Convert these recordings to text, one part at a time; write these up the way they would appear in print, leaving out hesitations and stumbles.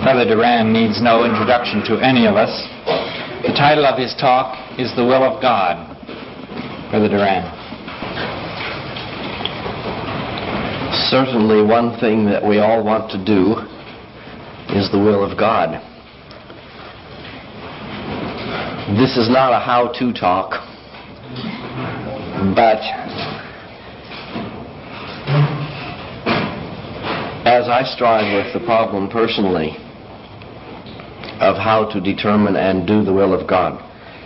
Brother Duran needs no introduction to any of us. The title of his talk is The Will of God. Brother Duran. Certainly one thing that we all want to do is the will of God. This is not a how-to talk, but as I strive with the problem personally of how to determine and do the will of God,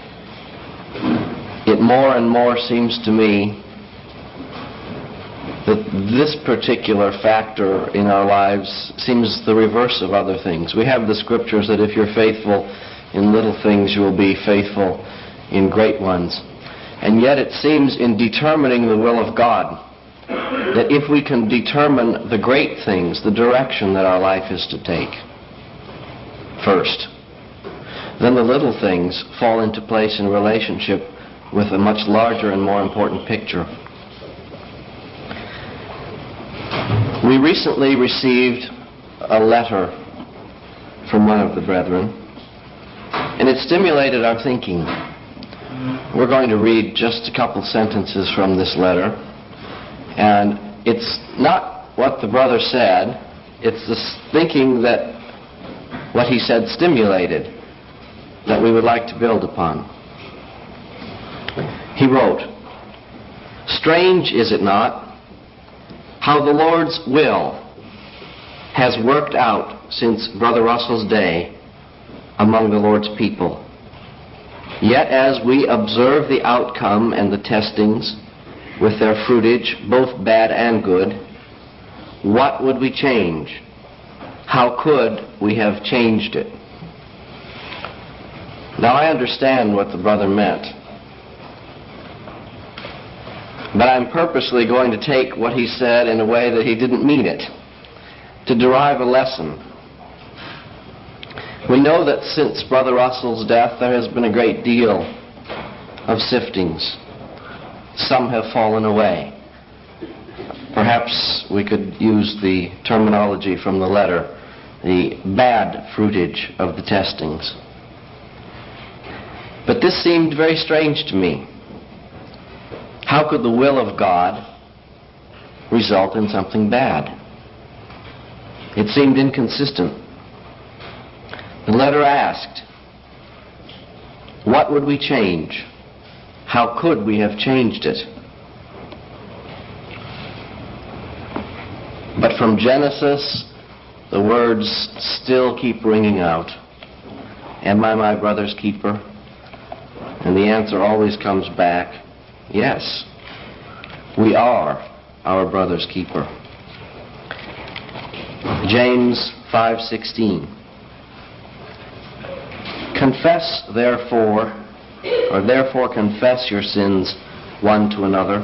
it more and more seems to me that this particular factor in our lives seems the reverse of other things. We have the scriptures that if you're faithful in little things, you will be faithful in great ones. And yet it seems in determining the will of God that if we can determine the great things, the direction that our life is to take first, then the little things fall into place in relationship with a much larger and more important picture. We recently received a letter from one of the brethren, and it stimulated our thinking. We're going to read just a couple sentences from this letter, and it's not what the brother said, it's the thinking that what he said stimulated that we would like to build upon. He wrote, "Strange, is it not, how the Lord's will has worked out since Brother Russell's day among the Lord's people. Yet as we observe the outcome and the testings with their fruitage, both bad and good, what would we change? How could we have changed it?" Now I understand what the brother meant, but I'm purposely going to take what he said in a way that he didn't mean it, to derive a lesson. We know that since Brother Russell's death there has been a great deal of siftings. Some have fallen away. Perhaps we could use the terminology from the letter, the bad fruitage of the testings. But this seemed very strange to me. How could the will of God result in something bad? It seemed inconsistent. The letter asked, what would we change? How could we have changed it? But from Genesis, the words still keep ringing out. Am I my brother's keeper? And the answer always comes back, yes, we are our brother's keeper. James 5:16. Confess therefore confess your sins one to another,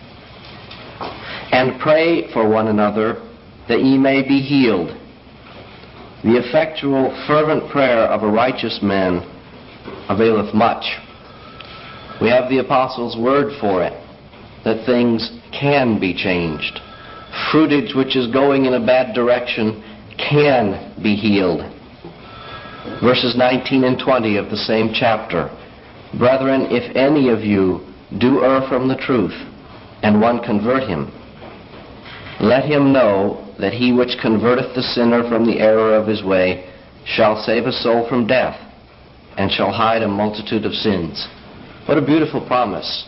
and pray for one another that ye may be healed. The effectual fervent prayer of a righteous man availeth much. We have the Apostles' word for it, that things can be changed. Fruitage which is going in a bad direction can be healed. Verses 19 and 20 of the same chapter. Brethren, if any of you do err from the truth, and one convert him, let him know that he which converteth the sinner from the error of his way shall save a soul from death, and shall hide a multitude of sins. What a beautiful promise.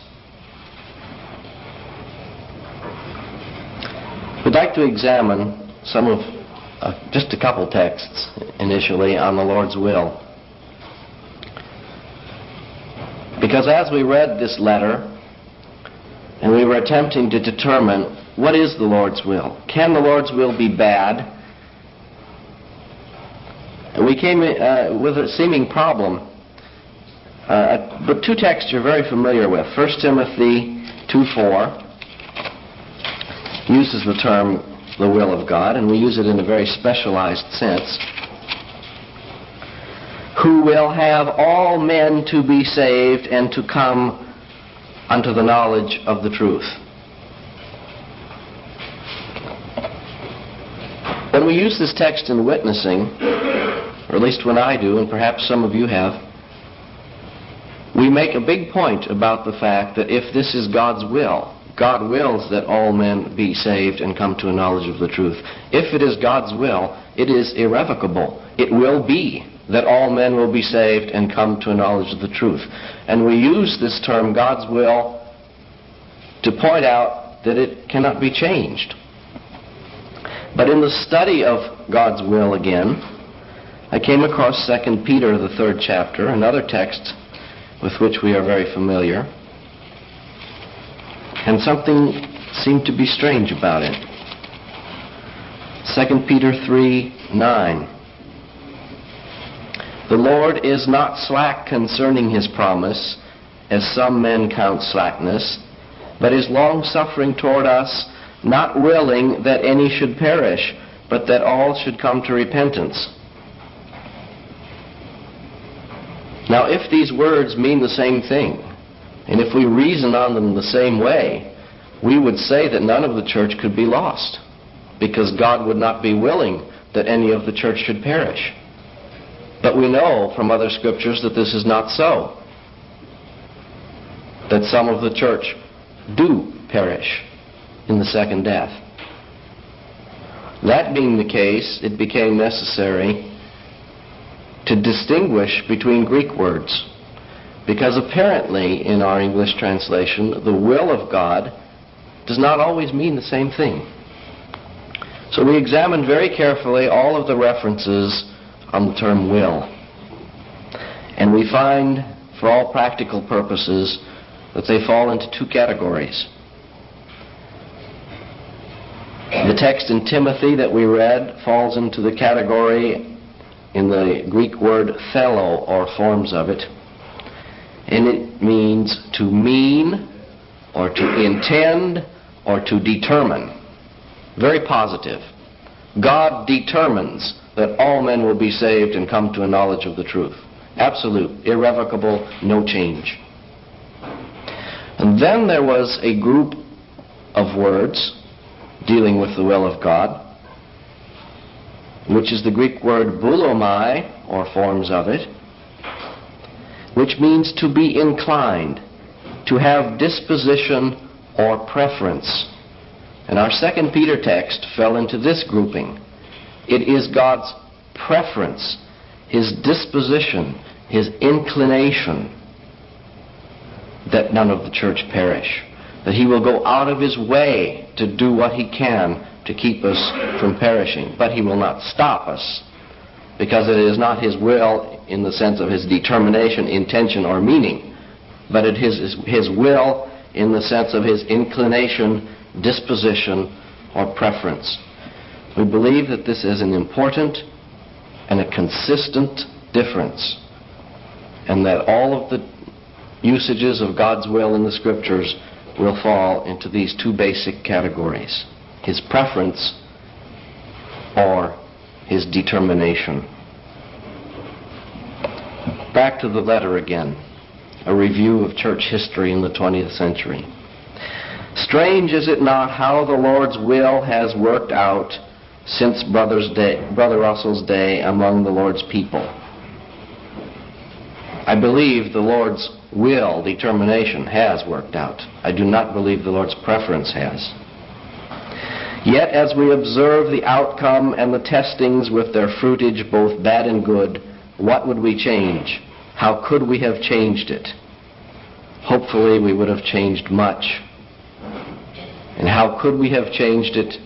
We'd like to examine some of just a couple texts initially on the Lord's will. Because as we read this letter and we were attempting to determine what is the Lord's will, can the Lord's will be bad, and we came with a seeming problem. But two texts you're very familiar with. 1 Timothy 2:4 uses the term the will of God, and we use it in a very specialized sense. Who will have all men to be saved and to come unto the knowledge of the truth. When we use this text in witnessing, or at least when I do, and perhaps some of you have, we make a big point about the fact that if this is God's will, God wills that all men be saved and come to a knowledge of the truth. If it is God's will, it is irrevocable. It will be that all men will be saved and come to a knowledge of the truth. And we use this term, God's will, to point out that it cannot be changed. But in the study of God's will again, I came across 2 Peter, the 3rd chapter, another text with which we are very familiar. And something seemed to be strange about it. 2 Peter 3:9. The Lord is not slack concerning his promise, as some men count slackness, but is long-suffering toward us, not willing that any should perish, but that all should come to repentance. Now, if these words mean the same thing, and if we reason on them the same way, we would say that none of the church could be lost, because God would not be willing that any of the church should perish. But we know from other scriptures that this is not so, that some of the church do perish in the second death. That being the case, it became necessary to distinguish between Greek words, because apparently in our English translation, the will of God does not always mean the same thing. So we examined very carefully all of the references on the term will. And we find, for all practical purposes, that they fall into two categories. The text in Timothy that we read falls into the category in the Greek word thelo, or forms of it. And it means to mean, or to intend, or to determine. Very positive. God determines that all men will be saved and come to a knowledge of the truth. Absolute, irrevocable, no change. And then there was a group of words dealing with the will of God, which is the Greek word boulomai, or forms of it, which means to be inclined, to have disposition or preference. And our 2 Peter text fell into this grouping. It is God's preference, his disposition, his inclination, that none of the church perish, that he will go out of his way to do what he can to keep us from perishing. But he will not stop us, because it is not his will in the sense of his determination, intention, or meaning, but it is his will in the sense of his inclination, disposition, or preference. We believe that this is an important and a consistent difference, and that all of the usages of God's will in the Scriptures will fall into these two basic categories: his preference or his determination. Back to the letter again, a review of church history in the 20th century. Strange, is it not, how the Lord's will has worked out since Brother Russell's day among the Lord's people. I believe the Lord's will, determination, has worked out. I do not believe the Lord's preference has. Yet as we observe the outcome and the testings with their fruitage, both bad and good, what would we change? How could we have changed it? Hopefully we would have changed much. And how could we have changed it?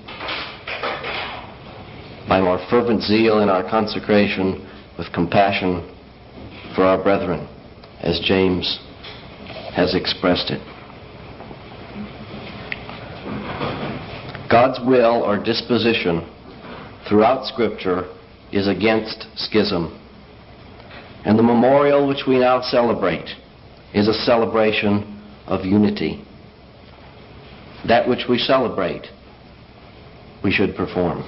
By more fervent zeal in our consecration, with compassion for our brethren, as James has expressed it. God's will or disposition throughout Scripture is against schism. And the memorial which we now celebrate is a celebration of unity. That which we celebrate, we should perform.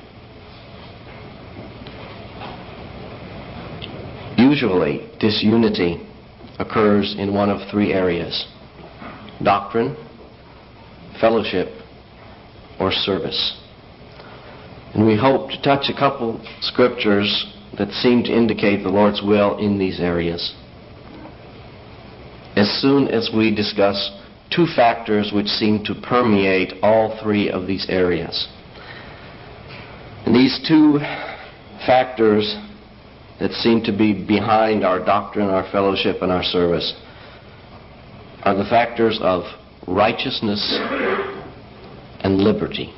Usually, disunity occurs in one of three areas: doctrine, fellowship, or service. And we hope to touch a couple scriptures that seem to indicate the Lord's will in these areas. As soon as we discuss two factors which seem to permeate all three of these areas. And these two factors that seem to be behind our doctrine, our fellowship, and our service are the factors of righteousness and liberty.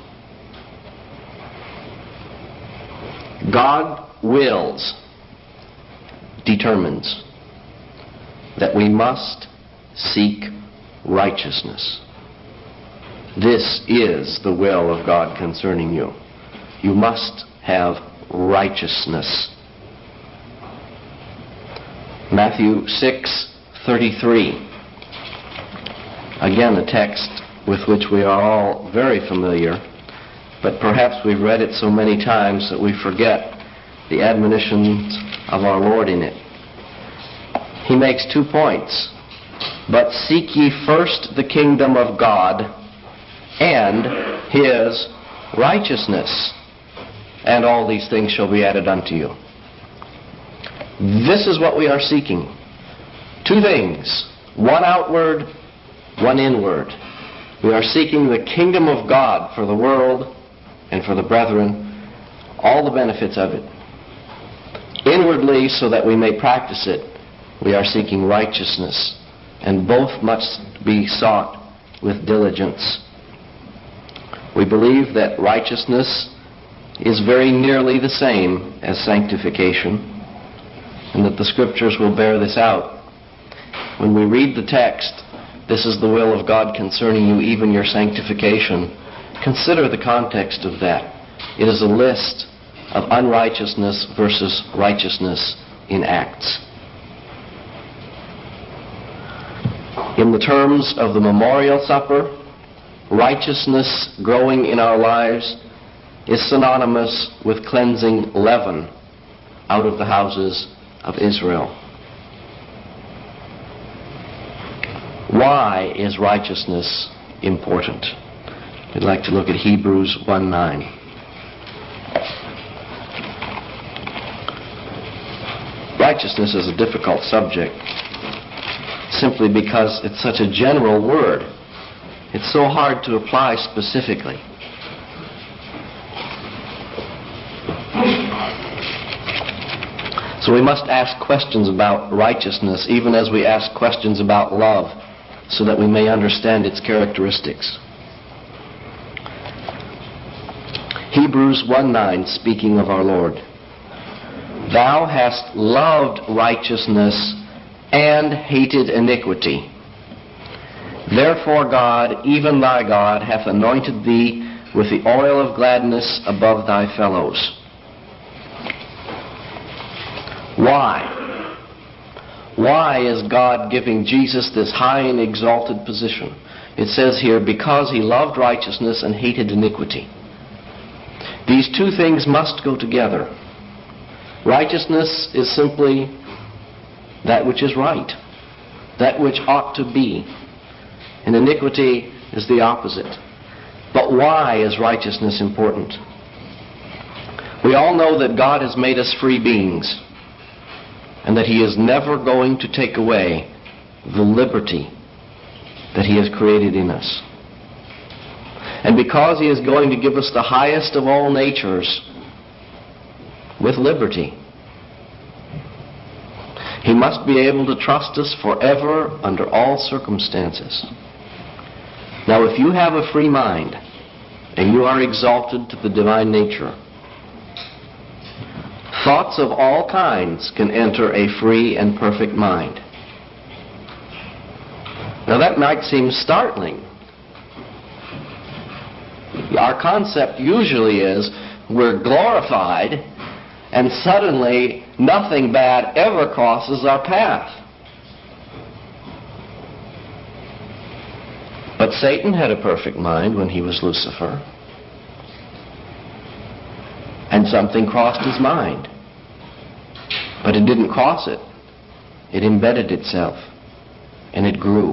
God wills, determines that we must seek righteousness. This is the will of God concerning you. You must have righteousness. Matthew 6:33. Again, a text with which we are all very familiar, but perhaps we've read it so many times that we forget the admonitions of our Lord in it. He makes 2 points. But seek ye first the kingdom of God and His righteousness, and all these things shall be added unto you. This is what we are seeking. 2 things. One outward, one inward. We are seeking the kingdom of God for the world and for the brethren, all the benefits of it. Inwardly, so that we may practice it, we are seeking righteousness, and both must be sought with diligence. We believe that righteousness is very nearly the same as sanctification, and that the Scriptures will bear this out. When we read the text, this is the will of God concerning you, even your sanctification, consider the context of that. It is a list of unrighteousness versus righteousness in Acts. In the terms of the memorial supper, righteousness growing in our lives is synonymous with cleansing leaven out of the houses of Israel. Why is righteousness important? We'd like to look at Hebrews 1:9. Righteousness is a difficult subject simply because it's such a general word. It's so hard to apply specifically. So we must ask questions about righteousness even as we ask questions about love, so that we may understand its characteristics. Hebrews 1:9, speaking of our Lord. Thou hast loved righteousness and hated iniquity. Therefore God, even thy God, hath anointed thee with the oil of gladness above thy fellows. Why? Why is God giving Jesus this high and exalted position? It says here, because he loved righteousness and hated iniquity. These two things must go together. Righteousness is simply that which is right, that which ought to be. And iniquity is the opposite. But why is righteousness important? We all know that God has made us free beings, and that he is never going to take away the liberty that he has created in us. And because he is going to give us the highest of all natures with liberty, he must be able to trust us forever under all circumstances. Now, if you have a free mind and you are exalted to the divine nature, thoughts of all kinds can enter a free and perfect mind. Now that might seem startling. Our concept usually is we're glorified and suddenly nothing bad ever crosses our path. But Satan had a perfect mind when he was Lucifer. And something crossed his mind. But it didn't cross it. It embedded itself. And it grew.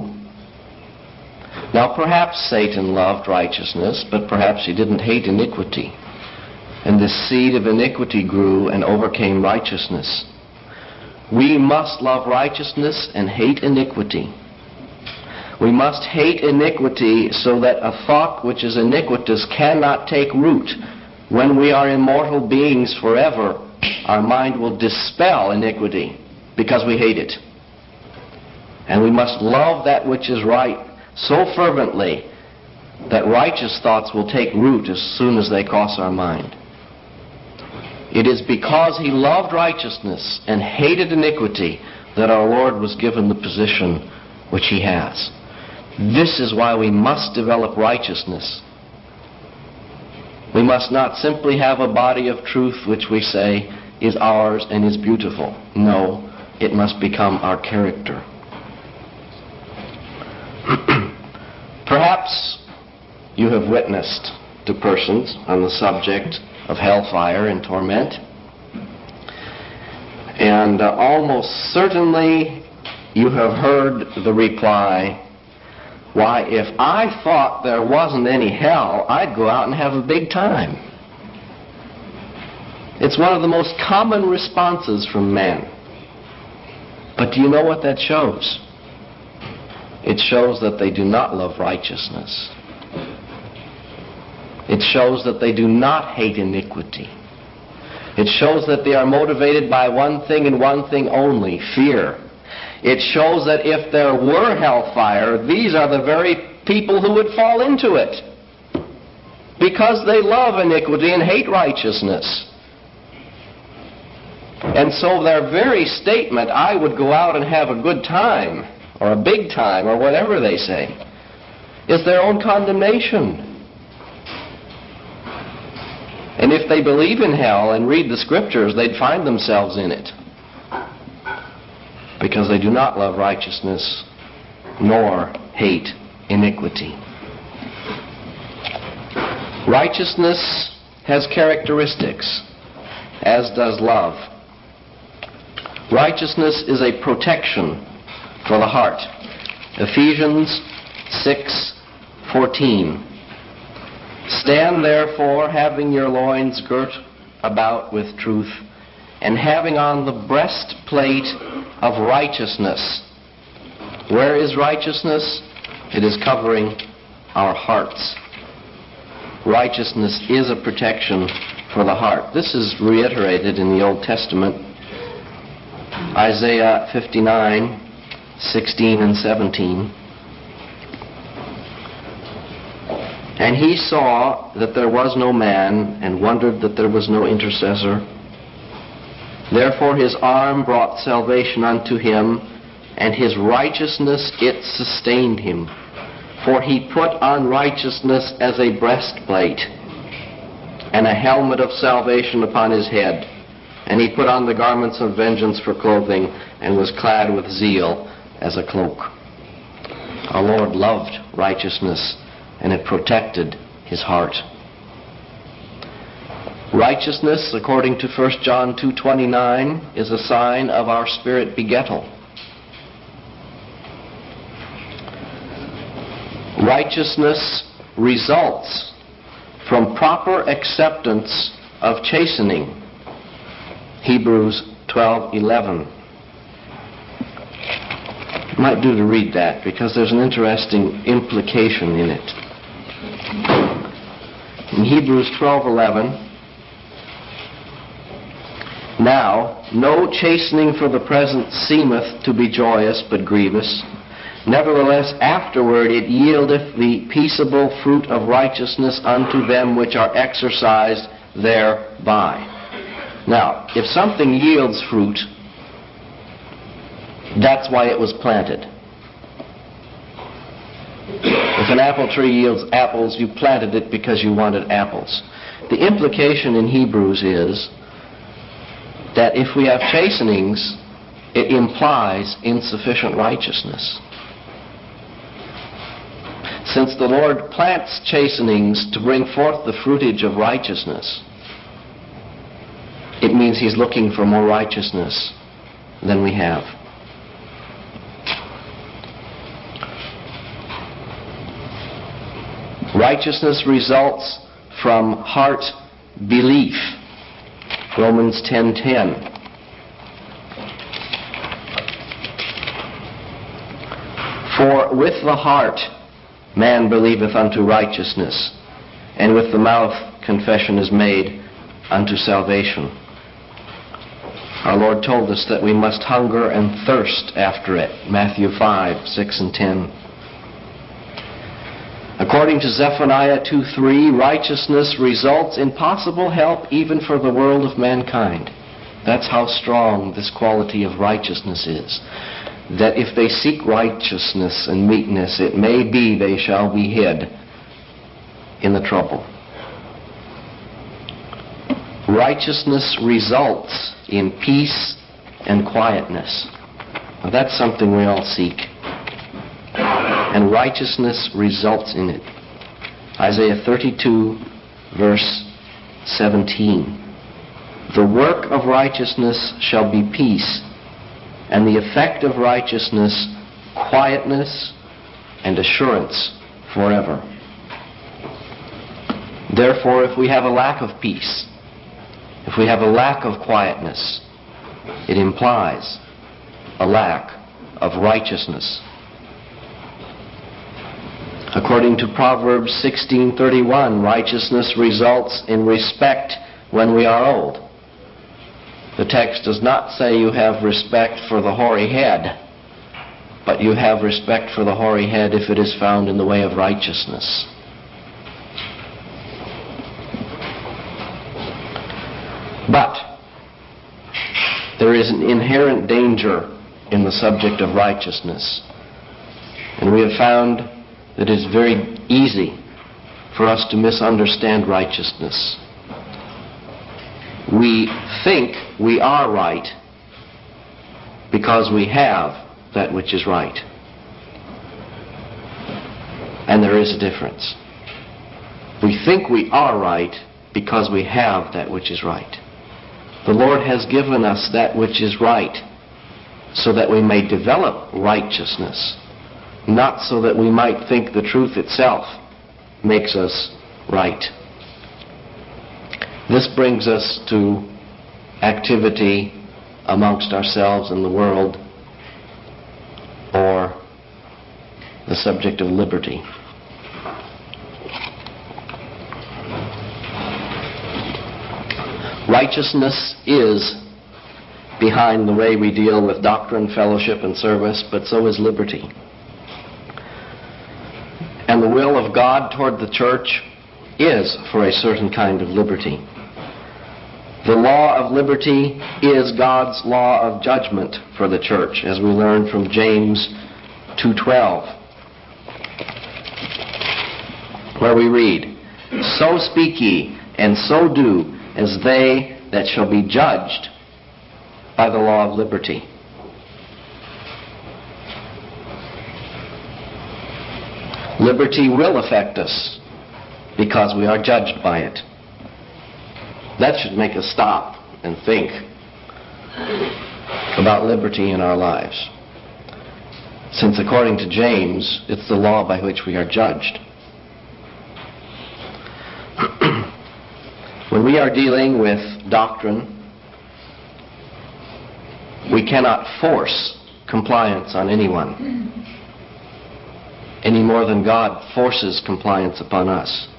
Now perhaps Satan loved righteousness, but perhaps he didn't hate iniquity. and the seed of iniquity grew and overcame righteousness. We must love righteousness and hate iniquity. We must hate iniquity so that a thought which is iniquitous cannot take root. When we are immortal beings forever, our mind will dispel iniquity because we hate it. And we must love that which is right so fervently that righteous thoughts will take root as soon as they cross our mind. It is because he loved righteousness and hated iniquity that our Lord was given the position which he has. This is why we must develop righteousness. We must not simply have a body of truth which we say is ours and is beautiful. No, it must become our character. Perhaps you have witnessed to persons on the subject of hellfire and torment, and almost certainly you have heard the reply, "Why, if I thought there wasn't any hell, I'd go out and have a big time." It's one of the most common responses from men. But do you know what that shows? It shows that they do not love righteousness. It shows that they do not hate iniquity. It shows that they are motivated by one thing and one thing only, fear. It shows that if there were hellfire, these are the very people who would fall into it, because they love iniquity and hate righteousness. And so their very statement, "I would go out and have a good time," or a big time, or whatever they say, is their own condemnation. And if they believe in hell and read the Scriptures, they'd find themselves in it, because they do not love righteousness nor hate iniquity. Righteousness has characteristics, as does love. Righteousness is a protection for the heart. Ephesians 6:14. "Stand therefore, having your loins girt about with truth, and having on the breastplate of righteousness." Where is righteousness? It is covering our hearts. Righteousness is a protection for the heart. This is reiterated in the Old Testament. Isaiah 59:16 and 17. "And he saw that there was no man, and wondered that there was no intercessor. Therefore his arm brought salvation unto him, and his righteousness it sustained him. For he put on righteousness as a breastplate, and a helmet of salvation upon his head. And he put on the garments of vengeance for clothing, and was clad with zeal as a cloak." Our Lord loved righteousness, and it protected his heart. Righteousness, according to 1 John 2:29, is a sign of our spirit begettal. Righteousness results from proper acceptance of chastening. Hebrews 12:11. Might do to read that, because there's an interesting implication in it. In Hebrews 12:11, "Now no chastening for the present seemeth to be joyous, but grievous. Nevertheless afterward it yieldeth the peaceable fruit of righteousness unto them which are exercised thereby." Now, if something yields fruit, that's why it was planted. If an apple tree yields apples, you planted it because you wanted apples. The implication in Hebrews is that if we have chastenings, it implies insufficient righteousness. Since the Lord plants chastenings to bring forth the fruitage of righteousness, it means he's looking for more righteousness than we have. Righteousness results from heart belief. Romans 10:10. For with the heart man believeth unto righteousness, and with the mouth confession is made unto salvation. Our Lord told us that we must hunger and thirst after it. Matthew 5:6 and 10. According to Zephaniah 2:3, righteousness results in possible help even for the world of mankind. That's how strong this quality of righteousness is. That if they seek righteousness and meekness, it may be they shall be hid in the trouble. Righteousness results in peace and quietness. Now, that's something we all seek. And righteousness results in it. Isaiah 32, verse 17. The work of righteousness shall be peace, and the effect of righteousness, quietness and assurance forever. Therefore, if we have a lack of peace, if we have a lack of quietness, it implies a lack of righteousness. According to Proverbs 16:31, righteousness results in respect when we are old. The text does not say you have respect for the hoary head, but you have respect for the hoary head if it is found in the way of righteousness. But there is an inherent danger in the subject of righteousness. And we have found that it is very easy for us to misunderstand righteousness. We think we are right because we have that which is right. And there is a difference. We think we are right because we have that which is right. The Lord has given us that which is right so that we may develop righteousness, not so that we might think the truth itself makes us right. This brings us to activity amongst ourselves and the world, or the subject of liberty. Righteousness is behind the way we deal with doctrine, fellowship, and service, but so is liberty. And the will of God toward the church is for a certain kind of liberty. The law of liberty is God's law of judgment for the church, as we learn from James 2:12, where we read, So speak ye, and so do, as they that shall be judged by the law of liberty. Liberty will affect us because we are judged by it. That should make us stop and think about liberty in our lives, since according to James, it's the law by which we are judged. When we are dealing with doctrine, we cannot force compliance on anyone, any more than God forces compliance upon us.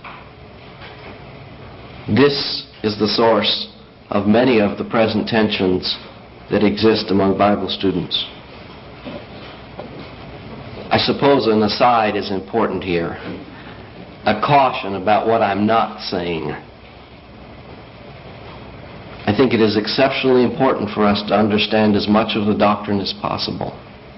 This is the source of many of the present tensions that exist among Bible students. I suppose an aside is important here, a caution about what I'm not saying. I think it is exceptionally important for us to understand as much of the doctrine as possible,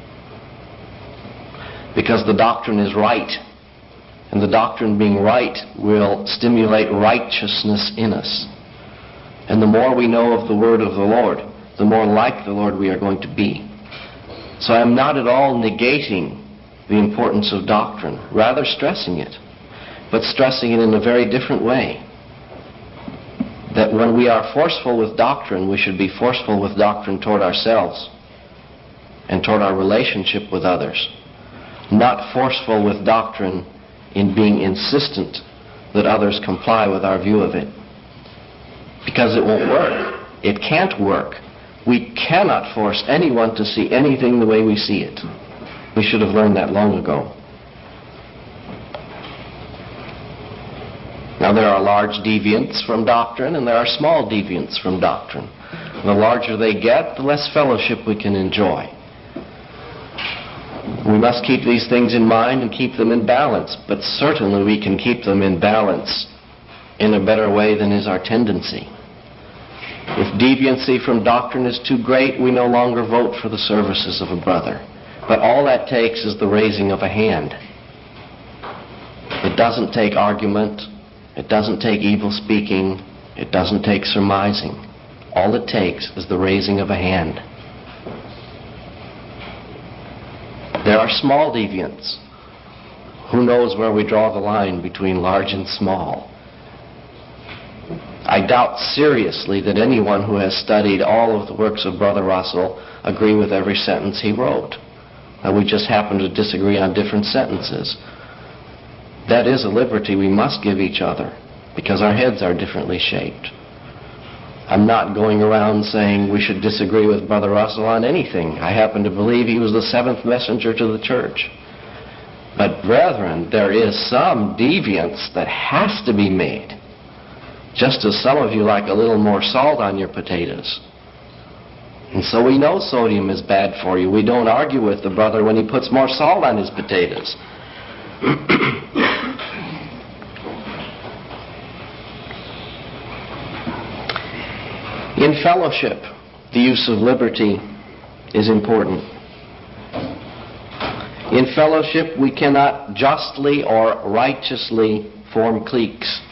because the doctrine is right, and the doctrine being right will stimulate righteousness in us. And the more we know of the word of the Lord, the more like the Lord we are going to be. So I am not at all negating the importance of doctrine, rather stressing it, but stressing it in a very different way. That when we are forceful with doctrine, we should be forceful with doctrine toward ourselves and toward our relationship with others. Not forceful with doctrine in being insistent that others comply with our view of it. because it won't work. It can't work. We cannot force anyone to see anything the way we see it. We should have learned that long ago. Now, there are large deviants from doctrine, and there are small deviants from doctrine. The larger they get, the less fellowship we can enjoy. We must keep these things in mind and keep them in balance, but certainly we can keep them in balance in a better way than is our tendency. If deviancy from doctrine is too great, we no longer vote for the services of a brother. But all that takes is the raising of a hand. It doesn't take argument. It doesn't take evil speaking. It doesn't take surmising. All it takes is the raising of a hand. There are small deviants. Who knows where we draw the line between large and small? I doubt seriously that anyone who has studied all of the works of Brother Russell agree with every sentence he wrote. We just happen to disagree on different sentences. That is a liberty we must give each other, because our heads are differently shaped. I'm not going around saying we should disagree with Brother Russell on anything. I happen to believe he was the seventh messenger to the church. But brethren, there is some deviance that has to be made. Just as some of you like a little more salt on your potatoes. And so we know sodium is bad for you. We don't argue with the brother when he puts more salt on his potatoes. In fellowship, the use of liberty is important. In fellowship, we cannot justly or righteously form cliques.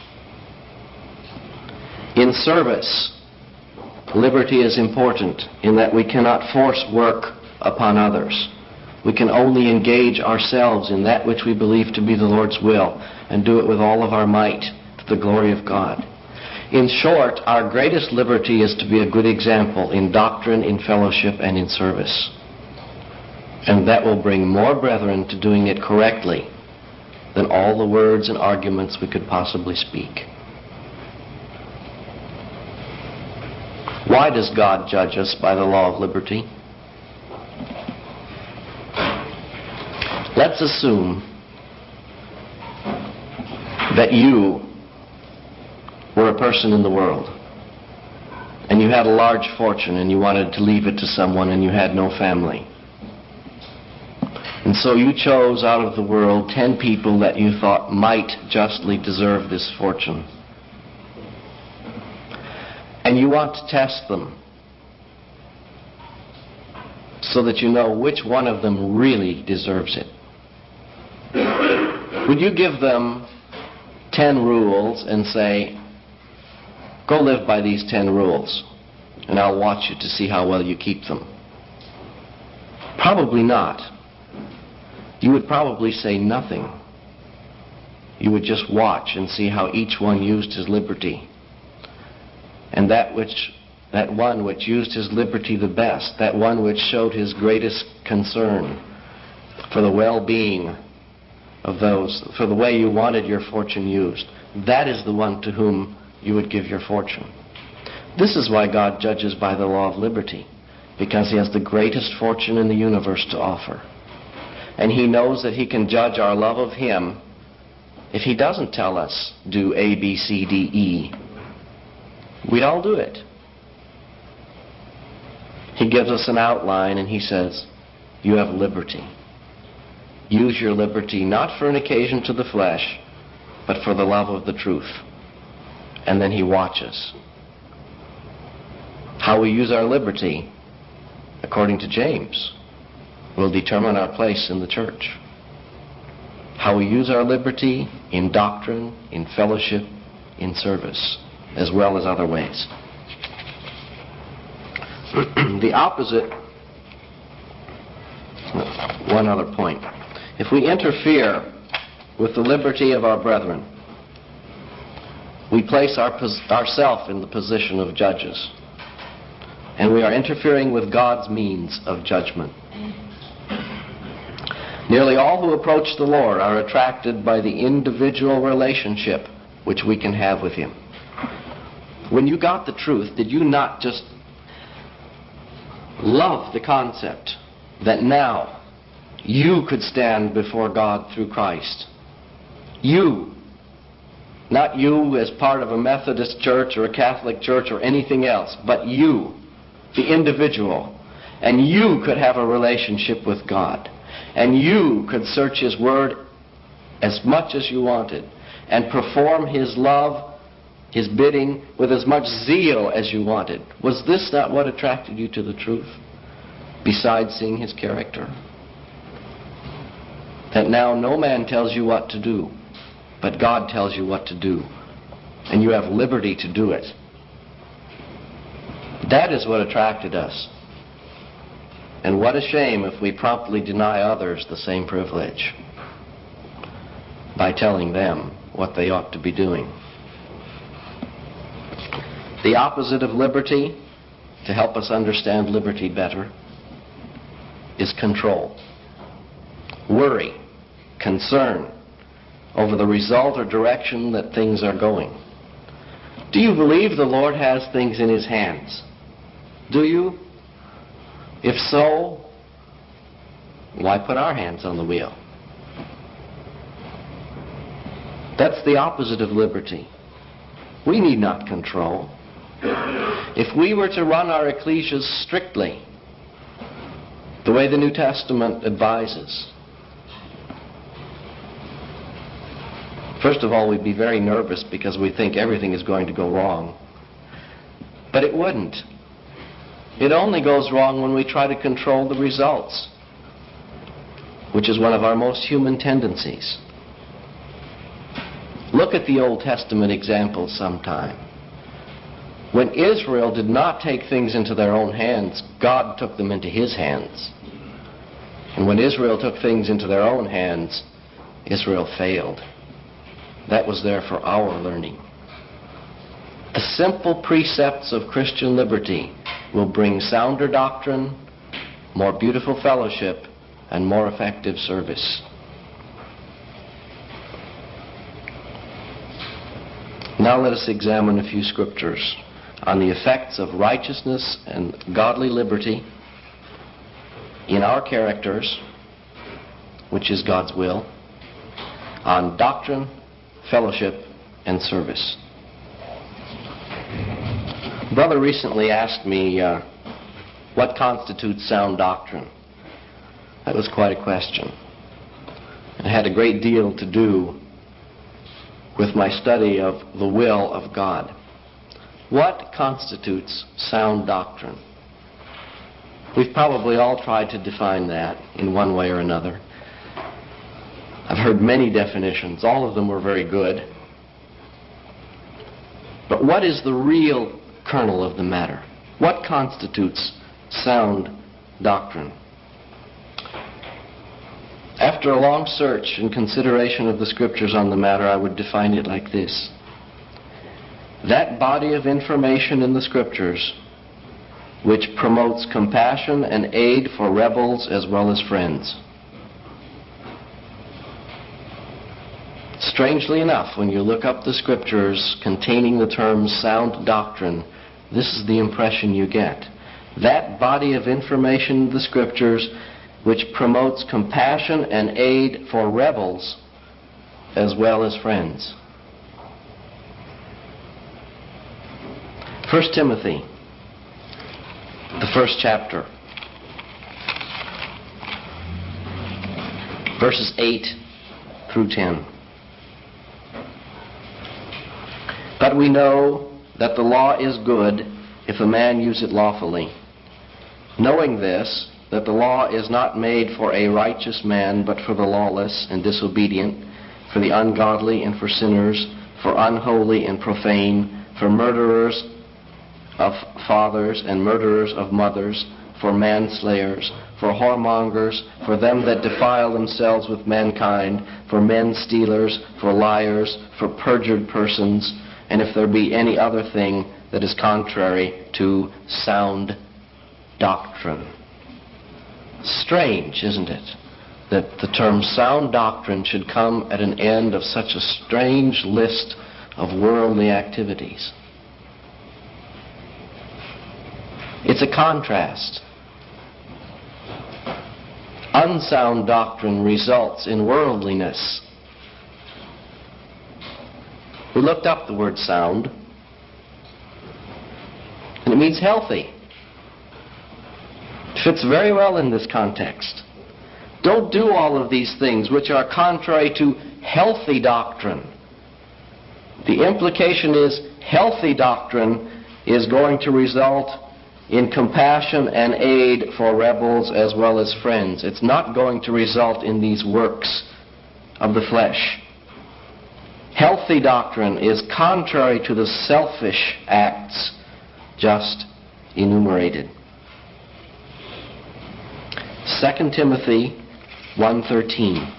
In service, liberty is important in that we cannot force work upon others. We can only engage ourselves in that which we believe to be the Lord's will and do it with all of our might to the glory of God. In short, our greatest liberty is to be a good example in doctrine, in fellowship, and in service. And that will bring more brethren to doing it correctly than all the words and arguments we could possibly speak. Why does God judge us by the law of liberty? Let's assume that you were a person in the world and you had a large fortune and you wanted to leave it to someone and you had no family. And so you chose out of the world 10 people that you thought might justly deserve this fortune. And you want to test them so that you know which one of them really deserves it. Would you give them 10 rules and say, go live by these 10 rules and I'll watch you to see how well you keep them? Probably not. You would probably say nothing. You would just watch and see how each one used his liberty. And that one which used his liberty the best, that one which showed his greatest concern for the well-being of those, for the way you wanted your fortune used, that is the one to whom you would give your fortune. This is why God judges by the law of liberty, because he has the greatest fortune in the universe to offer. And he knows that he can judge our love of him if he doesn't tell us, do A, B, C, D, E. We'd all do it. He gives us an outline and he says, you have liberty. Use your liberty not for an occasion to the flesh, but for the love of the truth. And then he watches. How we use our liberty, according to James, will determine our place in the church. How we use our liberty in doctrine, in fellowship, in service, as well as other ways. The opposite, one other point. If we interfere with the liberty of our brethren, we place ourselves in the position of judges, and we are interfering with God's means of judgment. Nearly all who approach the Lord are attracted by the individual relationship which we can have with him. When you got the truth, did you not just love the concept that now you could stand before God through Christ? You. Not you as part of a Methodist church or a Catholic church or anything else, but you, the individual. And you could have a relationship with God. And you could search His Word as much as you wanted and perform His love, His bidding, with as much zeal as you wanted. Was this not what attracted you to the truth, besides seeing His character? That now no man tells you what to do, but God tells you what to do, and you have liberty to do it. That is what attracted us. And what a shame if we promptly deny others the same privilege by telling them what they ought to be doing. The opposite of liberty, to help us understand liberty better, is control. Worry, concern over the result or direction that things are going. Do you believe the Lord has things in His hands? Do you? If so, why put our hands on the wheel? That's the opposite of liberty. We need not control. If we were to run our ecclesias strictly, the way the New Testament advises, first of all, we'd be very nervous because we think everything is going to go wrong. But it wouldn't. It only goes wrong when we try to control the results, which is one of our most human tendencies. Look at the Old Testament examples sometime. When Israel did not take things into their own hands, God took them into His hands. And when Israel took things into their own hands, Israel failed. That was there for our learning. The simple precepts of Christian liberty will bring sounder doctrine, more beautiful fellowship, and more effective service. Now let us examine a few scriptures on the effects of righteousness and godly liberty in our characters, which is God's will, on doctrine, fellowship, and service. Brother recently asked me what constitutes sound doctrine. That was quite a question. It had a great deal to do with my study of the will of God. What constitutes sound doctrine? We've probably all tried to define that in one way or another. I've heard many definitions. All of them were very good. But what is the real kernel of the matter? What constitutes sound doctrine? After a long search and consideration of the Scriptures on the matter, I would define it like this: that body of information in the Scriptures which promotes compassion and aid for rebels as well as friends. Strangely enough, when you look up the Scriptures containing the term sound doctrine, this is the impression you get. That body of information in the Scriptures which promotes compassion and aid for rebels as well as friends. 1 Timothy, the first chapter, verses 8 through 10. But we know that the law is good if a man use it lawfully, knowing this, that the law is not made for a righteous man, but for the lawless and disobedient, for the ungodly and for sinners, for unholy and profane, for murderers of fathers and murderers of mothers, for manslayers, for whoremongers, for them that defile themselves with mankind, for men stealers, for liars, for perjured persons, and if there be any other thing that is contrary to sound doctrine. Strange, isn't it, that the term sound doctrine should come at an end of such a strange list of worldly activities. It's a contrast. Unsound doctrine results in worldliness. We looked up the word sound, and it means healthy. It fits very well in this context. Don't do all of these things which are contrary to healthy doctrine. The implication is healthy doctrine is going to result in compassion and aid for rebels as well as friends. It's not going to result in these works of the flesh. Healthy doctrine is contrary to the selfish acts just enumerated. 2 Timothy 1:13.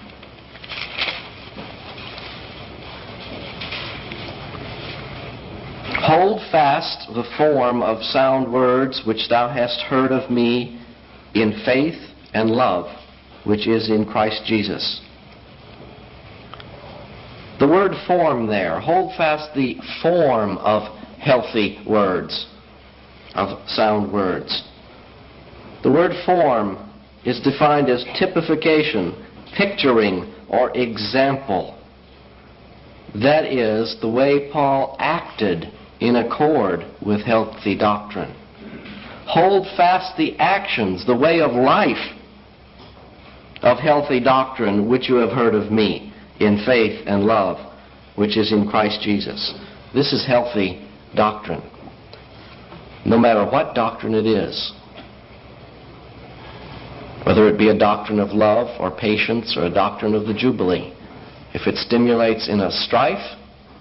Hold fast the form of sound words which thou hast heard of me in faith and love, which is in Christ Jesus. The word form there, hold fast the form of healthy words, of sound words. The word form is defined as typification, picturing, or example. That is the way Paul acted in accord with healthy doctrine. Hold fast the actions, the way of life of healthy doctrine which you have heard of me in faith and love, which is in Christ Jesus. This is healthy doctrine. No matter what doctrine it is, whether it be a doctrine of love or patience or a doctrine of the Jubilee, if it stimulates in us strife,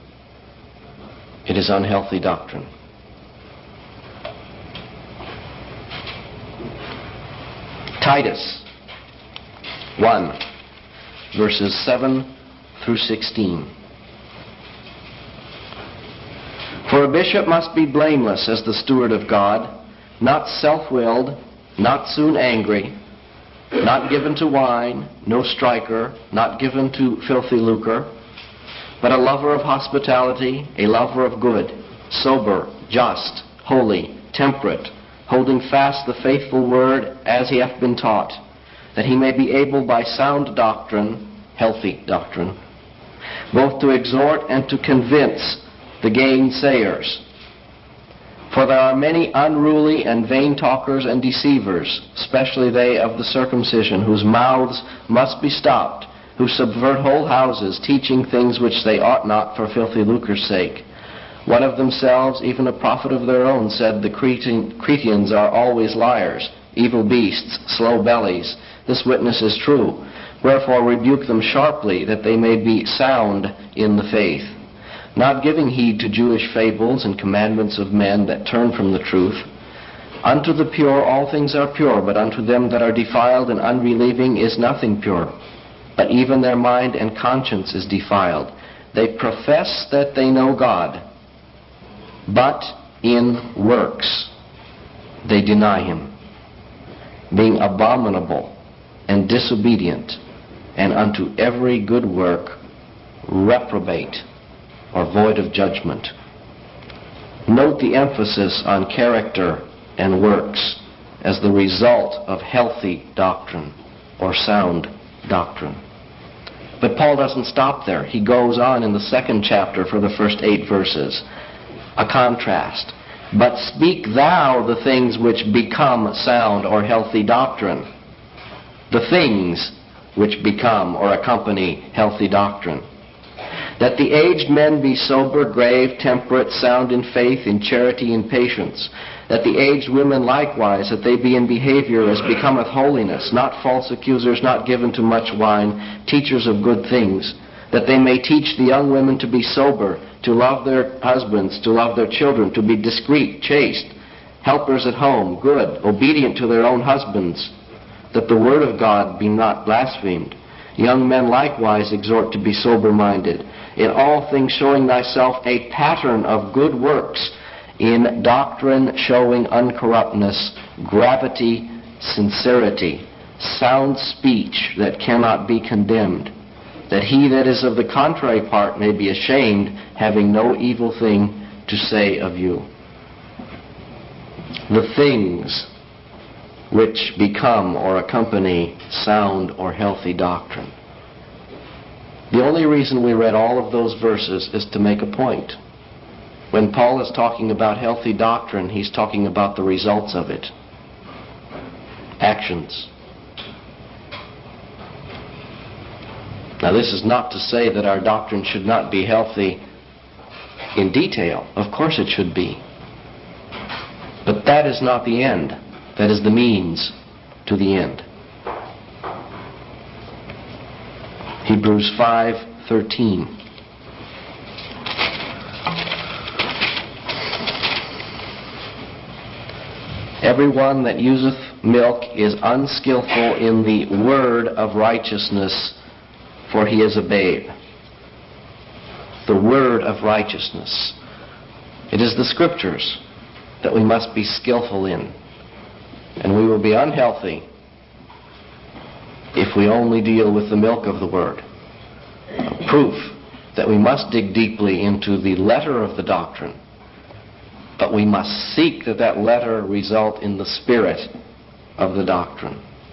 it is unhealthy doctrine. Titus 1, verses 7 through 16. For a bishop must be blameless as the steward of God, not self-willed, not soon angry, not given to wine, no striker, not given to filthy lucre, but a lover of hospitality, a lover of good, sober, just, holy, temperate, holding fast the faithful word as he hath been taught, that he may be able by sound doctrine, healthy doctrine, both to exhort and to convince the gainsayers. For there are many unruly and vain talkers and deceivers, especially they of the circumcision, whose mouths must be stopped, who subvert whole houses, teaching things which they ought not for filthy lucre's sake. One of themselves, even a prophet of their own, said, the Cretians are always liars, evil beasts, slow bellies. This witness is true. Wherefore rebuke them sharply, that they may be sound in the faith, not giving heed to Jewish fables and commandments of men that turn from the truth. Unto the pure all things are pure, but unto them that are defiled and unbelieving is nothing pure. But even their mind and conscience is defiled. They profess that they know God, but in works they deny him, being abominable and disobedient, and unto every good work reprobate, or void of judgment. Note the emphasis on character and works as the result of healthy doctrine or sound doctrine. But Paul doesn't stop there. He goes on in the second chapter for the first 8 verses. A contrast. But speak thou the things which become sound or healthy doctrine. The things which become or accompany healthy doctrine. That the aged men be sober, grave, temperate, sound in faith, in charity, in patience. That the aged women likewise, that they be in behavior as becometh holiness, not false accusers, not given to much wine, teachers of good things. That they may teach the young women to be sober, to love their husbands, to love their children, to be discreet, chaste, helpers at home, good, obedient to their own husbands, that the word of God be not blasphemed. Young men likewise exhort to be sober-minded, in all things showing thyself a pattern of good works, in doctrine showing uncorruptness, gravity, sincerity, sound speech that cannot be condemned, that he that is of the contrary part may be ashamed, having no evil thing to say of you. the things which become or accompany sound or healthy doctrine. The only reason we read all of those verses is to make a point. When Paul is talking about healthy doctrine, he's talking about the results of it. Actions. Now, this is not to say that our doctrine should not be healthy in detail. Of course it should be. But that is not the end. That is the means to the end. Hebrews 5:13. Everyone that useth milk is unskillful in the word of righteousness, for he is a babe. The word of righteousness. It is the Scriptures that we must be skillful in. And we will be unhealthy if we only deal with the milk of the Word. Proof that we must dig deeply into the letter of the doctrine, but we must seek that that letter result in the spirit of the doctrine.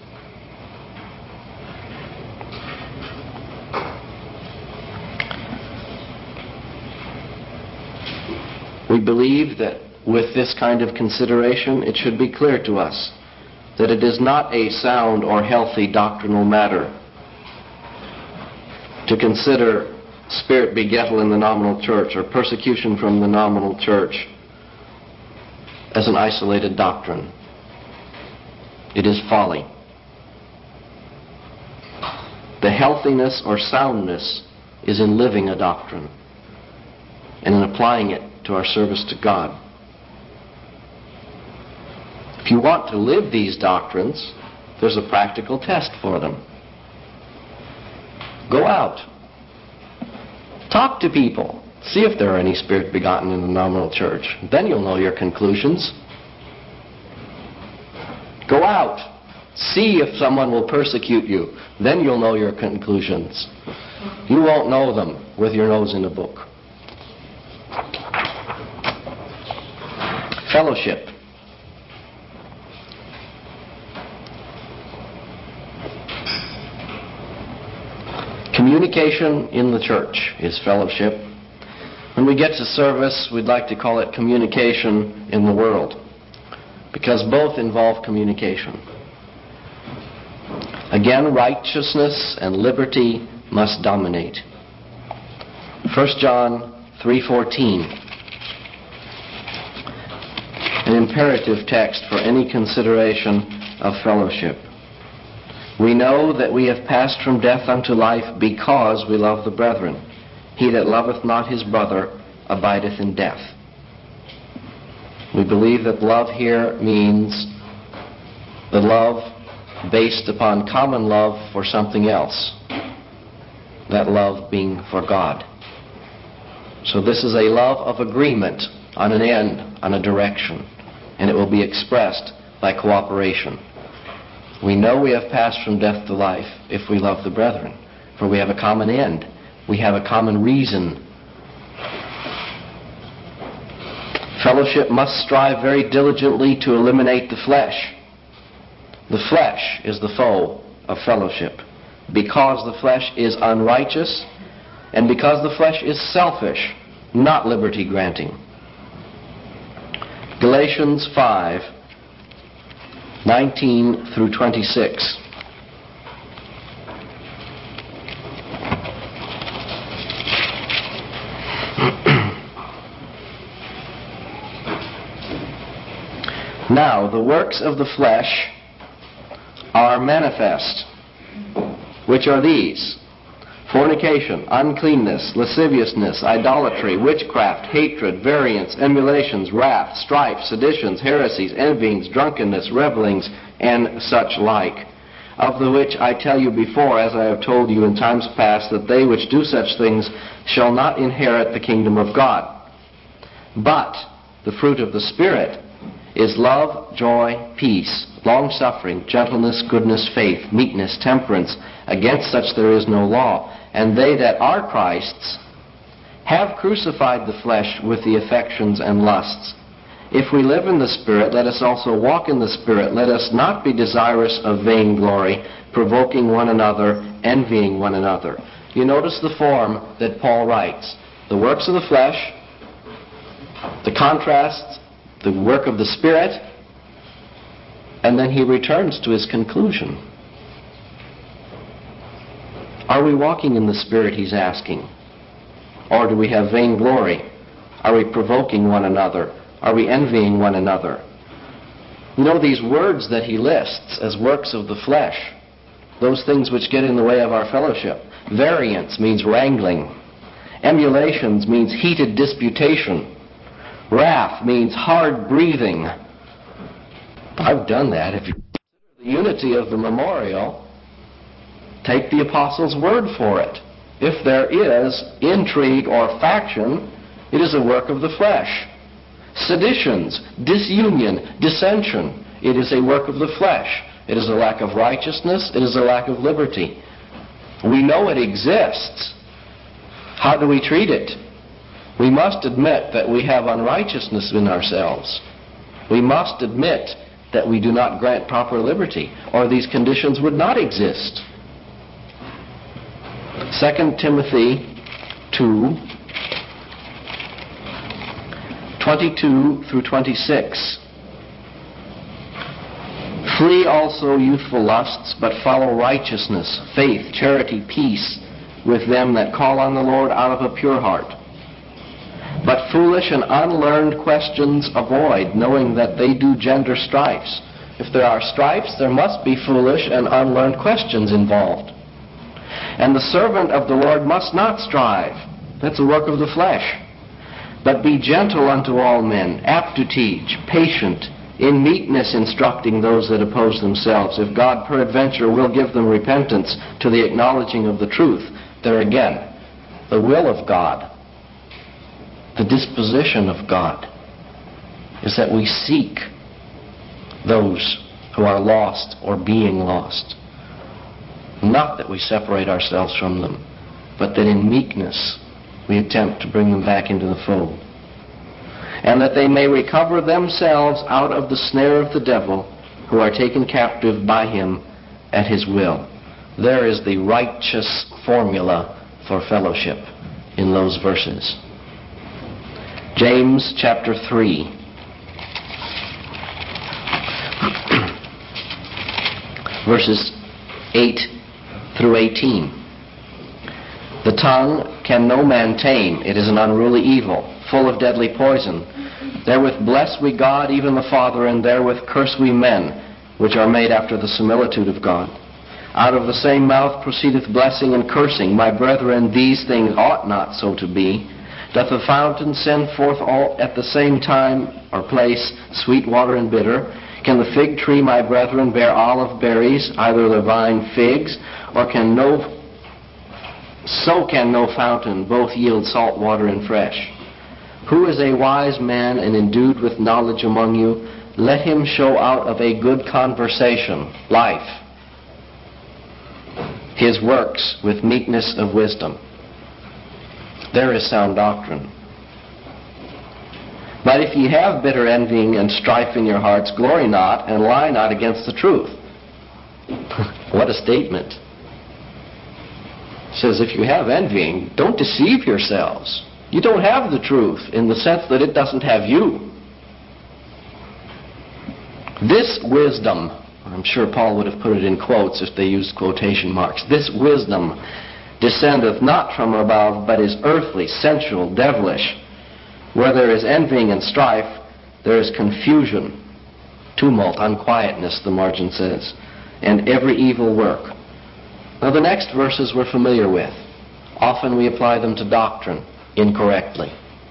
We believe that with this kind of consideration, it should be clear to us that it is not a sound or healthy doctrinal matter to consider spirit begettal in the nominal church or persecution from the nominal church as an isolated doctrine. It is folly. The healthiness or soundness is in living a doctrine and in applying it to our service to God. If you want to live these doctrines, there's a practical test for them. Go out. Talk to people. See if there are any spirit begotten in the nominal church. Then you'll know your conclusions. Go out. See if someone will persecute you. Then you'll know your conclusions. You won't know them with your nose in a book. Fellowship. Communication in the church is fellowship. When we get to service, we'd like to call it communication in the world, because both involve communication. Again, righteousness and liberty must dominate. 1 John 3:14, an imperative text for any consideration of fellowship. We know that we have passed from death unto life because we love the brethren. He that loveth not his brother abideth in death. We believe that love here means the love based upon common love for something else. That love being for God. So this is a love of agreement on an end, on a direction, and it will be expressed by cooperation. We know we have passed from death to life if we love the brethren, for we have a common end. We have a common reason. Fellowship must strive very diligently to eliminate the flesh. The flesh is the foe of fellowship, because the flesh is unrighteous and because the flesh is selfish, not liberty-granting. Galatians 5:19 through 26. Now the works of the flesh are manifest, which are these: fornication, uncleanness, lasciviousness, idolatry, witchcraft, hatred, variance, emulations, wrath, strife, seditions, heresies, envyings, drunkenness, revellings, and such like, of the which I tell you before, as I have told you in times past, that they which do such things shall not inherit the kingdom of God. But the fruit of the Spirit is love, joy, peace, long-suffering, gentleness, goodness, faith, meekness, temperance. Against such there is no law. And they that are Christ's have crucified the flesh with the affections and lusts. If we live in the Spirit, let us also walk in the Spirit. Let us not be desirous of vainglory, provoking one another, envying one another. You notice the form that Paul writes. The works of the flesh, the contrast, the work of the Spirit, and then he returns to his conclusion. Are we walking in the Spirit, he's asking? Or do we have vainglory? Are we provoking one another? Are we envying one another? You know, these words that he lists as works of the flesh, those things which get in the way of our fellowship. Variance means wrangling. Emulations means heated disputation. Wrath means hard breathing. I've done that. If you consider the unity of the memorial, take the apostle's word for it. If there is intrigue or faction, it is a work of the flesh. Seditions, disunion, dissension, it is a work of the flesh. It is a lack of righteousness. It is a lack of liberty. We know it exists. How do we treat it? We must admit that we have unrighteousness in ourselves. We must admit that we do not grant proper liberty, or these conditions would not exist. 2 Timothy 2, 22 through 26. Flee also youthful lusts, but follow righteousness, faith, charity, peace, with them that call on the Lord out of a pure heart. But foolish and unlearned questions avoid, knowing that they do gender strifes. If there are strifes, there must be foolish and unlearned questions involved. And the servant of the Lord must not strive. That's a work of the flesh. But be gentle unto all men, apt to teach, patient, in meekness instructing those that oppose themselves. If God peradventure will give them repentance to the acknowledging of the truth. There again, the will of God, the disposition of God, is that we seek those who are lost or being lost. Not that we separate ourselves from them, but that in meekness we attempt to bring them back into the fold. And that they may recover themselves out of the snare of the devil, who are taken captive by him at his will. There is the righteous formula for fellowship in those verses. James chapter 3. Verses 8 through 18. The tongue can no man tame. It is an unruly evil, full of deadly poison. Therewith bless we God, even the Father, and therewith curse we men, which are made after the similitude of God. Out of the same mouth proceedeth blessing and cursing. My brethren, these things ought not so to be. Doth the fountain send forth all at the same time or place sweet water and bitter? Can the fig tree, my brethren, bear olive berries, either the vine figs, or can no fountain both yield salt water and fresh? Who is a wise man and endued with knowledge among you? Let him show out of a good conversation, life, his works with meekness of wisdom. There is sound doctrine. But if ye have bitter envying and strife in your hearts, glory not, and lie not against the truth. What a statement. It says, if you have envying, don't deceive yourselves. You don't have the truth in the sense that it doesn't have you. This wisdom, I'm sure Paul would have put it in quotes if they used quotation marks, this wisdom descendeth not from above, but is earthly, sensual, devilish. Where there is envying and strife, there is confusion, tumult, unquietness, the margin says, and every evil work. Now the next verses we're familiar with. Often we apply them to doctrine incorrectly.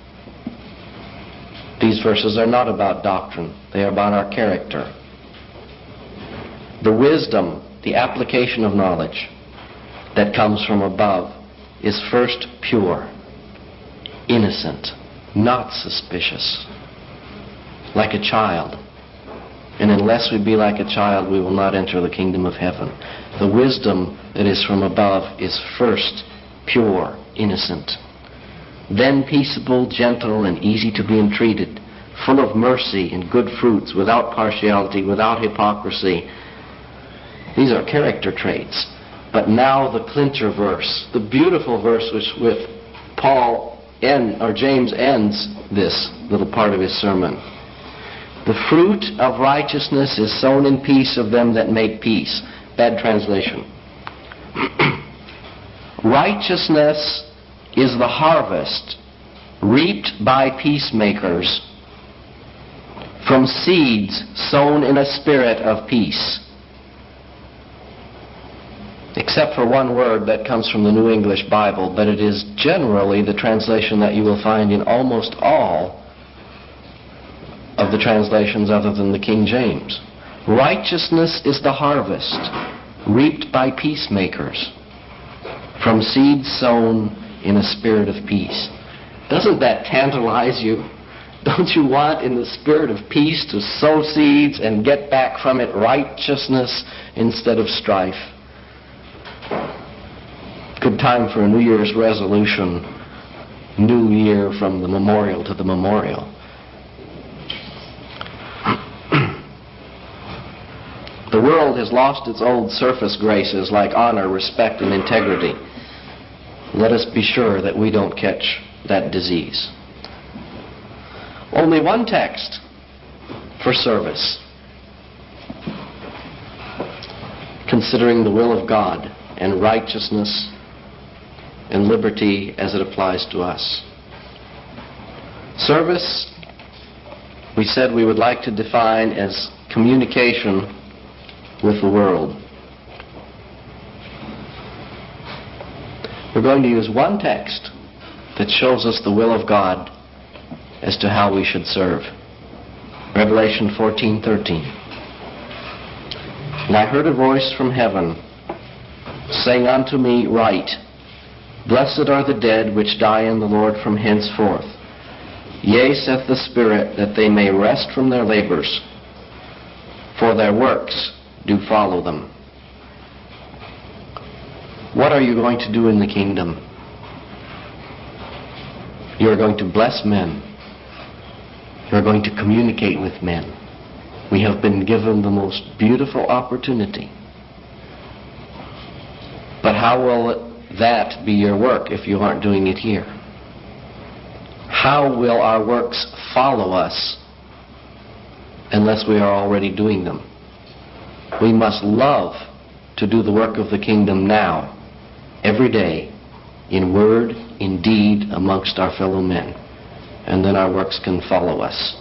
These verses are not about doctrine. They are about our character. The wisdom, the application of knowledge that comes from above is first pure, innocent, not suspicious, like a child. And unless we be like a child, we will not enter the kingdom of heaven. The wisdom that is from above is first pure, innocent, then peaceable, gentle, and easy to be entreated, full of mercy and good fruits, without partiality, without hypocrisy. These are character traits. But now the clincher verse, the beautiful verse with James ends this little part of his sermon. The fruit of righteousness is sown in peace of them that make peace. Bad translation. Righteousness is the harvest reaped by peacemakers from seeds sown in a spirit of peace. Except for one word that comes from the New English Bible, but it is generally the translation that you will find in almost all of the translations other than the King James. Righteousness is the harvest reaped by peacemakers from seeds sown in a spirit of peace. Doesn't that tantalize you? Don't you want in the spirit of peace to sow seeds and get back from it righteousness instead of strife? Good time for a New Year's resolution. New Year from the memorial to the memorial. The world has lost its old surface graces like honor, respect, and integrity. Let us be sure that we don't catch that disease. Only one text for service, considering the will of God and righteousness and liberty as it applies to us. Service, we said we would like to define as communication with the world. We're going to use one text that shows us the will of God as to how we should serve. Revelation 14:13. And I heard a voice from heaven saying unto me, Write, Blessed are the dead which die in the Lord from henceforth. Yea, saith the Spirit, that they may rest from their labors, for their works do follow them. What are you going to do in the kingdom? You are going to bless men. You are going to communicate with men. We have been given the most beautiful opportunity. But how will that be your work if you aren't doing it here? How will our works follow us unless we are already doing them? We must love to do the work of the kingdom now, every day, in word, in deed, amongst our fellow men. And then our works can follow us.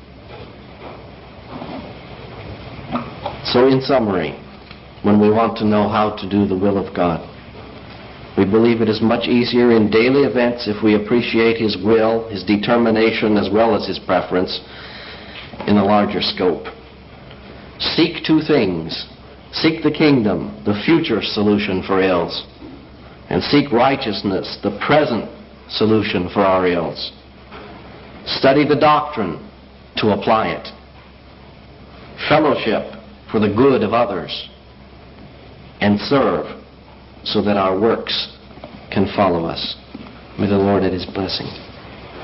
So in summary, when we want to know how to do the will of God, we believe it is much easier in daily events if we appreciate His will, His determination, as well as His preference in a larger scope. Seek two things. Seek the kingdom, the future solution for ills, and seek righteousness, the present solution for our ills. Study the doctrine to apply it. Fellowship for the good of others. And serve so that our works can follow us. May the Lord add His blessing.